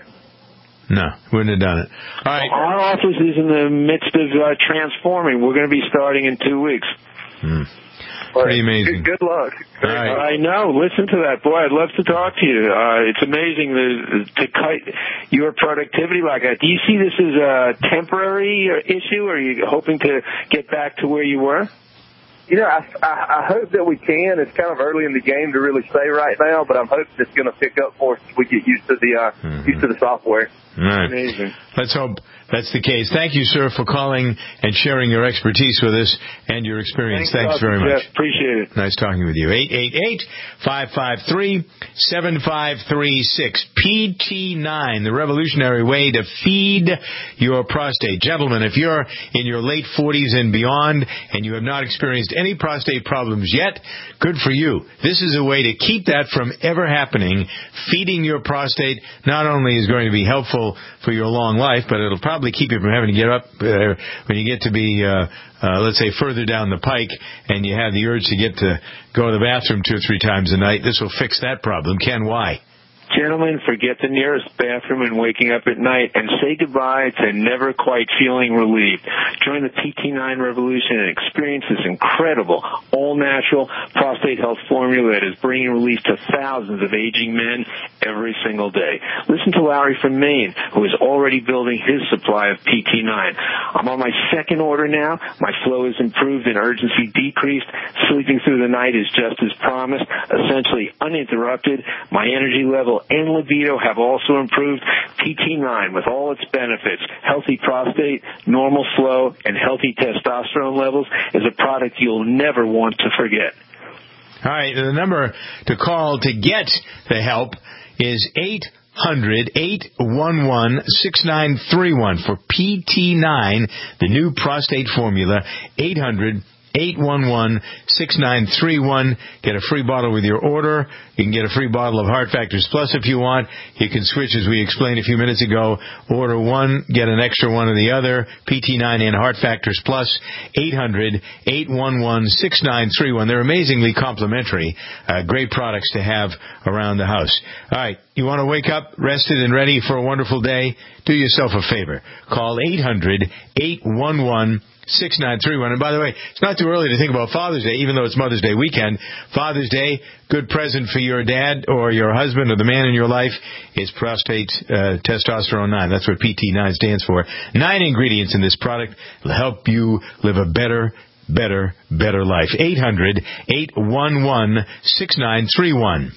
No, wouldn't have done it. All right. Our office is in the midst of uh, transforming. We're going to be starting in two weeks. Hmm. Pretty amazing. Good, good luck. All right. I know. Listen to that. Boy, I'd love to talk to you. Uh, it's amazing to, to cut your productivity like that. Do you see this as a temporary issue, or are you hoping to get back to where you were? You know, I, I, I hope that we can. It's kind of early in the game to really say right now, but I'm hoping it's going to pick up for us as we get used to the uh, mm-hmm. used to the software. All right. Amazing. Let's hope that's the case. Thank you, sir, for calling and sharing your expertise with us and your experience. Thanks, Thanks very much. Jeff. Appreciate it. Nice talking with you. eight eight eight, five five three, seven five three six. P T nine, the revolutionary way to feed your prostate. Gentlemen, if you're in your late forties and beyond and you have not experienced any prostate problems yet, good for you. This is a way to keep that from ever happening. Feeding your prostate not only is going to be helpful for your long life, but it'll probably keep you from having to get up uh, when you get to be, uh, uh, let's say, further down the pike and you have the urge to get to go to the bathroom two or three times a night. This will fix that problem. Ken, why? Gentlemen, forget the nearest bathroom and waking up at night, and say goodbye to never quite feeling relieved. Join the P T nine revolution and experience this incredible, all-natural prostate health formula that is bringing relief to thousands of aging men every single day. Listen to Larry from Maine, who is already building his supply of P T nine. I'm on my second order now. My flow has improved and urgency decreased. Sleeping through the night is just as promised, essentially uninterrupted. My energy level and libido have also improved. P T nine, with all its benefits, healthy prostate, normal flow, and healthy testosterone levels, is a product you'll never want to forget. All right, the number to call to get the help is eight hundred, eight one one, six nine three one for P T nine, the new prostate formula. eight hundred, eight one one, six nine three one. Get a free bottle with your order. You can get a free bottle of Heart Factors Plus if you want. You can switch, as we explained a few minutes ago. Order one, get an extra one of the other. P T nine and Heart Factors Plus. eight hundred, eight one one, six nine three one. They're amazingly complimentary. Uh, great products to have around the house. All right. You want to wake up rested and ready for a wonderful day? Do yourself a favor. Call eight hundred, eight one one, six nine three one. And by the way, it's not too early to think about Father's Day, even though it's Mother's Day weekend. Father's Day, good present for your dad or your husband or the man in your life is prostate uh, testosterone nine. That's what P T nine stands for. Nine ingredients in this product will help you live a better, better, better life. eight hundred, eight one one, six nine three one.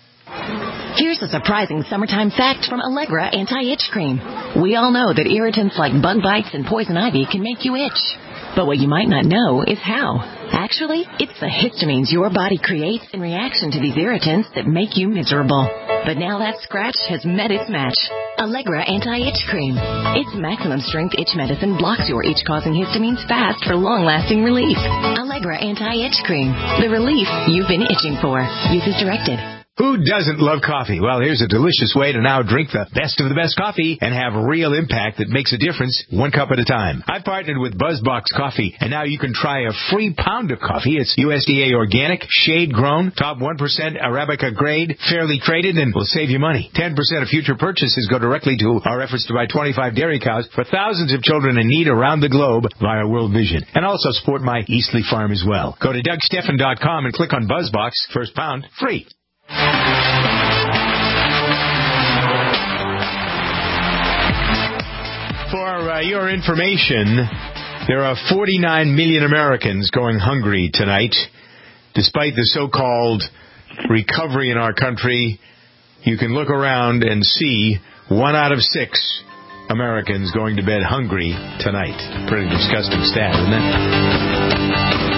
Here's a surprising summertime fact from Allegra Anti-Itch Cream. We all know that irritants like bug bites and poison ivy can make you itch. But what you might not know is how. Actually, it's the histamines your body creates in reaction to these irritants that make you miserable. But now that scratch has met its match. Allegra Anti-Itch Cream. Its maximum strength itch medicine blocks your itch-causing histamines fast for long-lasting relief. Allegra Anti-Itch Cream. The relief you've been itching for. Use as directed. Who doesn't love coffee? Well, here's a delicious way to now drink the best of the best coffee and have real impact that makes a difference one cup at a time. I've partnered with BuzzBox Coffee, and now you can try a free pound of coffee. It's U S D A organic, shade-grown, top one percent Arabica grade, fairly traded, and will save you money. ten percent of future purchases go directly to our efforts to buy twenty-five dairy cows for thousands of children in need around the globe via World Vision. And also support my Eastleigh Farm as well. Go to Doug Steffen dot com and click on BuzzBox. First pound, free. For uh, your information, there are forty-nine million Americans going hungry tonight. Despite the so-called recovery in our country, you can look around and see one out of six Americans going to bed hungry tonight. Pretty disgusting stat, isn't it?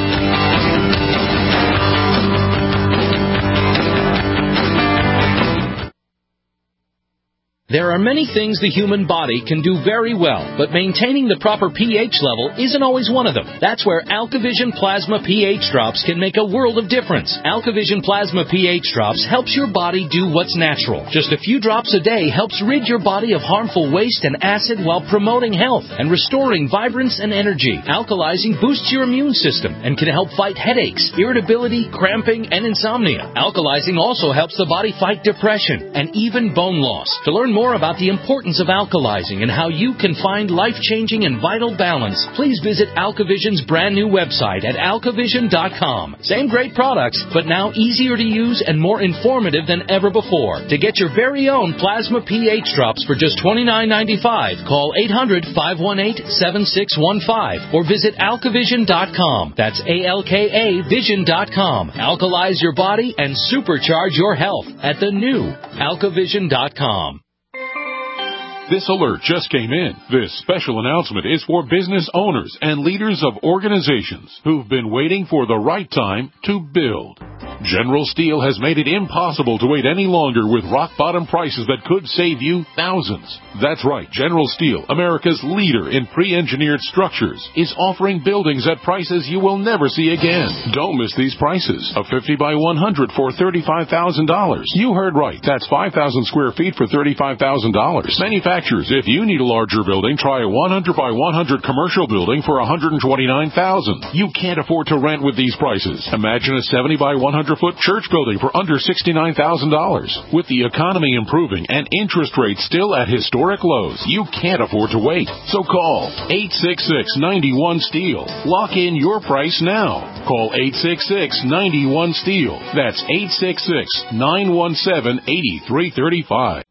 There are many things the human body can do very well, but maintaining the proper pH level isn't always one of them. That's where AlkaVision Plasma pH Drops can make a world of difference. AlkaVision Plasma pH Drops helps your body do what's natural. Just a few drops a day helps rid your body of harmful waste and acid while promoting health and restoring vibrance and energy. Alkalizing boosts your immune system and can help fight headaches, irritability, cramping, and insomnia. Alkalizing also helps the body fight depression and even bone loss. To learn more more about the importance of alkalizing and how you can find life-changing and vital balance, please visit AlkaVision's brand new website at alka vision dot com. Same great products, but now easier to use and more informative than ever before. To get your very own Plasma pH Drops for just twenty-nine ninety-five, call eight hundred, five one eight, seven six one five or visit alka vision dot com. That's A L K A vision dot com. Alkalize your body and supercharge your health at the new alka vision dot com. This alert just came in. This special announcement is for business owners and leaders of organizations who've been waiting for the right time to build. General Steel has made it impossible to wait any longer with rock-bottom prices that could save you thousands. That's right, General Steel, America's leader in pre-engineered structures, is offering buildings at prices you will never see again. Don't miss these prices. A fifty by one hundred for thirty-five thousand dollars. You heard right. That's five thousand square feet for thirty-five thousand dollars. Manufacturers, if you need a larger building, try a one hundred by one hundred commercial building for one hundred twenty-nine thousand dollars. You can't afford to rent with these prices. Imagine a seventy by one hundred foot church building for under sixty-nine thousand dollars. With the economy improving and interest rates still at historic lows, you can't afford to wait. So call eight six six, nine one, STEEL. Lock in your price now. Call eight six six, nine one, STEEL. That's eight six six, nine one seven, eight three three five.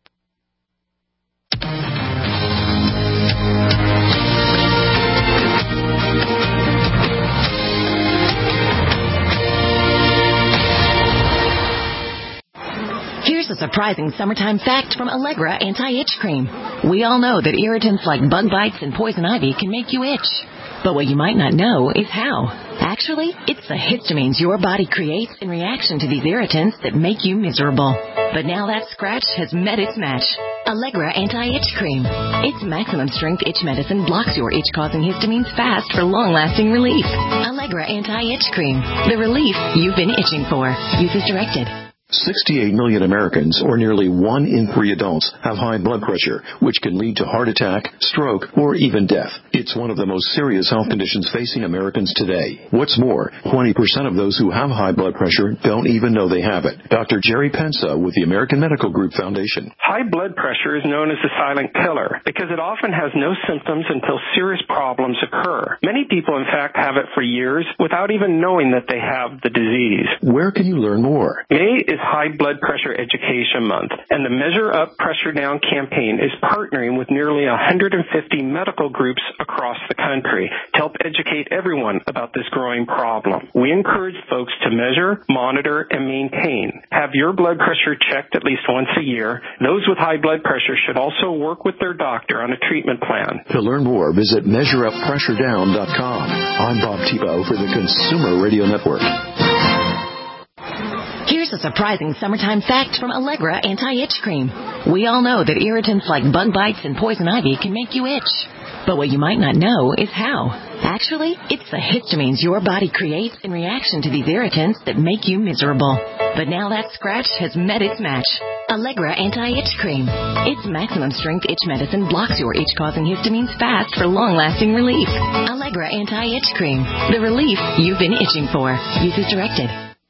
Here's a surprising summertime fact from Allegra Anti-Itch Cream. We all know that irritants like bug bites and poison ivy can make you itch. But what you might not know is how. Actually, it's the histamines your body creates in reaction to these irritants that make you miserable. But now that scratch has met its match. Allegra Anti-Itch Cream. Its maximum strength itch medicine blocks your itch-causing histamines fast for long-lasting relief. Allegra Anti-Itch Cream. The relief you've been itching for. Use as directed. sixty-eight million Americans, or nearly one in three adults, have high blood pressure, which can lead to heart attack, stroke, or even death. It's one of the most serious health conditions facing Americans today. What's more, twenty percent of those who have high blood pressure don't even know they have it. Doctor Jerry Pensa with the American Medical Group Foundation. High blood pressure is known as the silent killer because it often has no symptoms until serious problems occur. Many people, in fact, have it for years without even knowing that they have the disease. Where can you learn more? May is High Blood Pressure Education Month, and the Measure Up, Pressure Down campaign is partnering with nearly one hundred fifty medical groups across the country to help educate everyone about this growing problem. We encourage folks to measure, monitor, and maintain. Have your blood pressure checked at least once a year. Those with high blood pressure should also work with their doctor on a treatment plan. To learn more, visit measure up pressure down dot com. I'm Bob Tebow for the Consumer Radio Network. Here's a surprising summertime fact from Allegra Anti-Itch Cream. We all know that irritants like bug bites and poison ivy can make you itch. But what you might not know is how. Actually, it's the histamines your body creates in reaction to these irritants that make you miserable. But now that scratch has met its match. Allegra Anti-Itch Cream. Its maximum strength itch medicine blocks your itch-causing histamines fast for long-lasting relief. Allegra Anti-Itch Cream. The relief you've been itching for. Use as directed.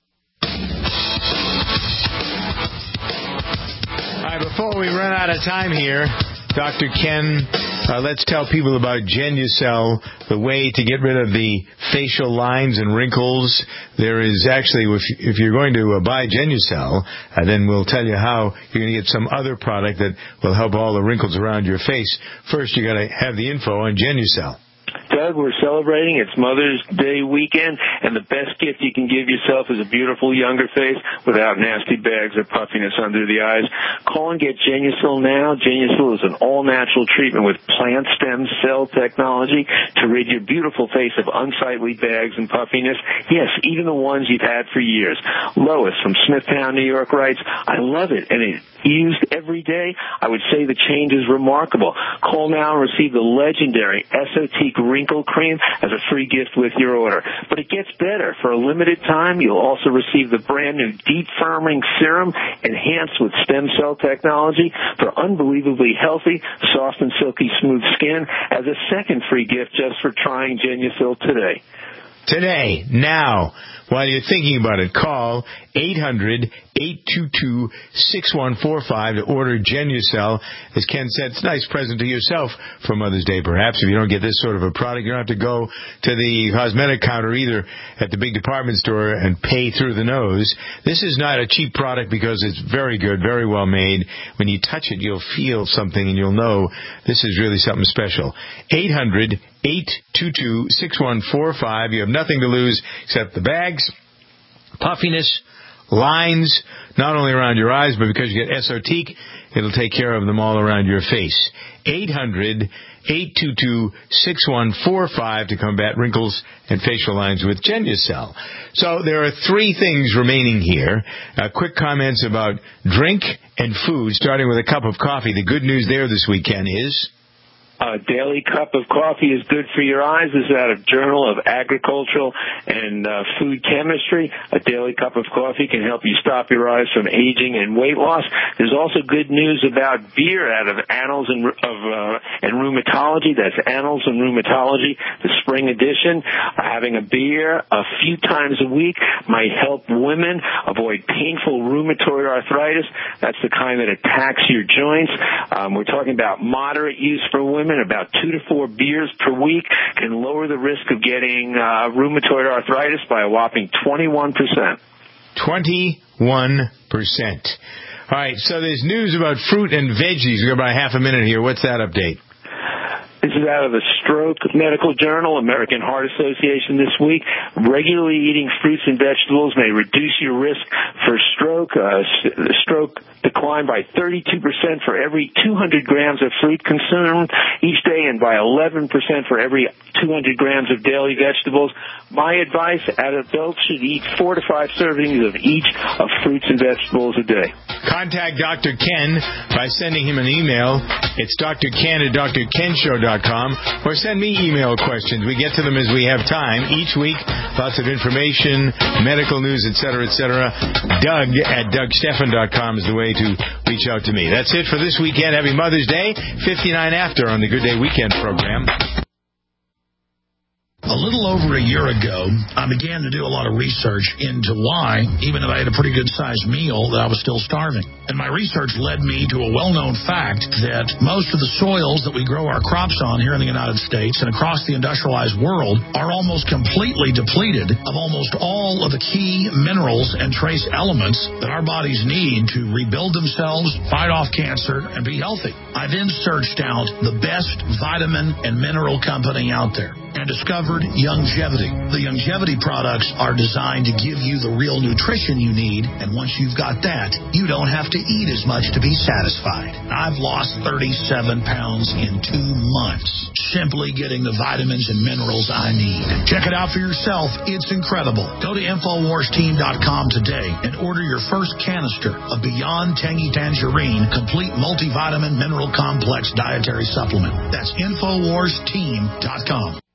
All right, before we run out of time here, Doctor Ken, uh, let's tell people about Genucel, the way to get rid of the facial lines and wrinkles. There is actually, if, if you're going to uh, buy Genucel, uh, then we'll tell you how you're going to get some other product that will help all the wrinkles around your face. First, you got to have the info on Genucel. Doug, we're celebrating. It's Mother's Day weekend, and the best gift you can give yourself is a beautiful younger face without nasty bags or puffiness under the eyes. Call and get Genucel now. Genucel is an all-natural treatment with plant stem cell technology to rid your beautiful face of unsightly bags and puffiness. Yes, even the ones you've had for years. Lois from Smithtown, New York writes, I love it, and it's used every day. I would say the change is remarkable. Call now and receive the legendary Esotique Wrinkle Cream as a free gift with your order. But it gets better. For a limited time, you'll also receive the brand new Deep Firming Serum enhanced with stem cell technology for unbelievably healthy, soft and silky smooth skin as a second free gift just for trying Genucel today. Today, now, while you're thinking about it, call eight hundred, eight two two, six one four five to order Genucel. As Ken said, it's a nice present to yourself for Mother's Day, perhaps. If you don't get this sort of a product, you don't have to go to the cosmetic counter either at the big department store and pay through the nose. This is not a cheap product because it's very good, very well made. When you touch it, you'll feel something and you'll know this is really something special. eight hundred, eight two two, six one four five. You have nothing to lose except the bags, puffiness, lines, not only around your eyes, but because you get Esotique, it'll take care of them all around your face. eight hundred, eight two two, six one four five to combat wrinkles and facial lines with Genucel. So there are three things remaining here. Uh, quick comments about drink and food, starting with a cup of coffee. The good news there this weekend is... A daily cup of coffee is good for your eyes. This is out of Journal of Agricultural and uh, Food Chemistry. A daily cup of coffee can help you stop your eyes from aging and weight loss. There's also good news about beer out of Annals and, of, uh, and Rheumatology. That's Annals and Rheumatology, the spring edition. Uh, having a beer a few times a week might help women avoid painful rheumatoid arthritis. That's the kind that attacks your joints. Um, we're talking about moderate use for women. About two to four beers per week can lower the risk of getting uh, rheumatoid arthritis by a whopping twenty-one percent. twenty-one percent. All right, so there's news about fruit and veggies. We've got about half a minute here. What's that update? This is out of the Stroke Medical Journal, American Heart Association this week. Regularly eating fruits and vegetables may reduce your risk for stroke. Uh, stroke declined by thirty-two percent for every two hundred grams of fruit consumed each day and by eleven percent for every two hundred grams of daily vegetables. My advice, adults should eat four to five servings of each of fruits and vegetables a day. Contact Doctor Ken by sending him an email. It's D R Ken at D R Ken Show dot com, or send me email questions. We get to them as we have time. Each week, lots of information, medical news, et cetera, et cetera. Doug at Doug Stephan dot com is the way to reach out to me. That's it for this weekend. Happy Mother's Day. fifty-nine after on the Good Day Weekend program. A little over a year ago, I began to do a lot of research into why, even if I had a pretty good-sized meal, that I was still starving. And my research led me to a well-known fact that most of the soils that we grow our crops on here in the United States and across the industrialized world are almost completely depleted of almost all of the key minerals and trace elements that our bodies need to rebuild themselves, fight off cancer, and be healthy. I then searched out the best vitamin and mineral company out there and discovered Youngevity. The Youngevity products are designed to give you the real nutrition you need, and once you've got that, you don't have to eat as much to be satisfied. I've lost thirty-seven pounds in two months simply getting the vitamins and minerals I need. Check it out for yourself. It's incredible. Go to Infowars Team dot com today and order your first canister of Beyond Tangy Tangerine Complete Multivitamin Mineral Complex Dietary Supplement. That's Infowars Team dot com.